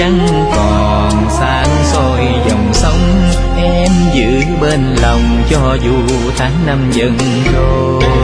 nắng còn sáng soi dòng sông, em giữ bên lòng cho dù tháng năm dần trôi.